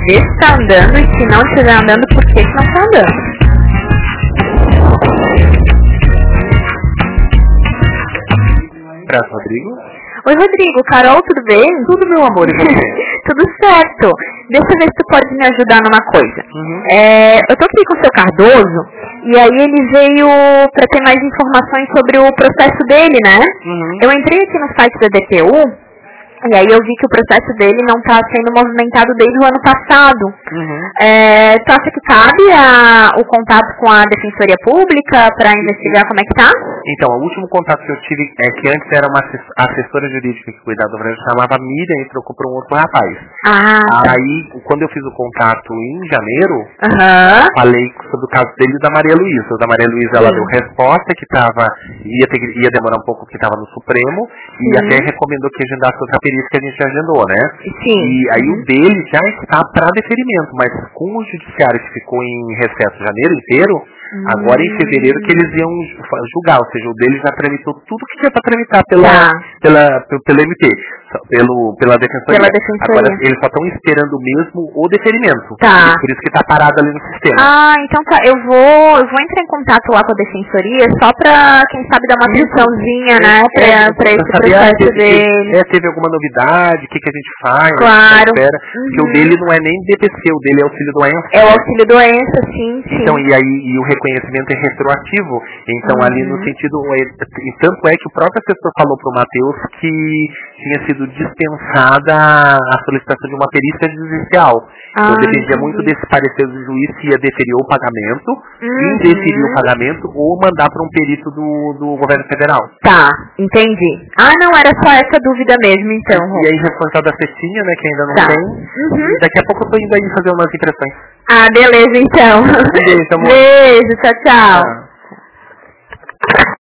ver se tá andando e se não estiver andando, por que não tá andando. Rodrigo. Oi, Rodrigo. Carol, tudo bem? Tudo, meu amor, e você? Tudo certo. Deixa eu ver se tu pode me ajudar numa coisa. Eu tô aqui com o seu Cardoso, e aí ele veio para ter mais informações sobre o processo dele, né? Eu entrei aqui no site da DPU, e aí eu vi que o processo dele não está sendo movimentado desde o ano passado. Tu acha que cabe o contato com a Defensoria Pública para investigar como é que tá? Então, o último contato que eu tive é que antes era uma assessora jurídica que cuidava do Brasil, chamava Miriam, e trocou por um outro rapaz. Aí, quando eu fiz o contato em janeiro, falei sobre o caso dele e da Maria Luísa. O da Maria Luísa, ela deu resposta que ia demorar um pouco porque estava no Supremo, e até recomendou que agendasse outra perícia que a gente agendou, né? Sim. E aí o dele já está para deferimento, mas com o judiciário que ficou em recesso janeiro inteiro, agora em fevereiro que eles iam julgar, ou seja, o dele já tramitou tudo que tinha para tramitar pelo MP, pela Defensoria. Agora eles só estão esperando mesmo o deferimento. Por isso que está parado ali no sistema. Então tá, eu vou entrar em contato lá com a Defensoria só para, quem sabe, dar uma atençãozinha, né, para esse processo dele. Teve alguma novidade, o que a gente faz? Claro. Porque o dele não é nem DPC, o dele é auxílio doença. É o auxílio doença, sim. Então, e o reconhecimento é retroativo. Então, ali no sentido, tanto é que o próprio assessor falou para o Matheus que tinha sido dispensada a solicitação de uma perícia judicial. Então, dependia muito desse parecer do juiz se ia deferir o pagamento, indeferir o pagamento ou mandar para um perito do governo federal. Tá, entendi. Não era só essa dúvida mesmo, então. E aí, reforçar da cestinha, né, que ainda não tem. E daqui a pouco eu tô indo aí fazer umas impressões. Beleza, então. Beijo, amor. Beijo, tchau.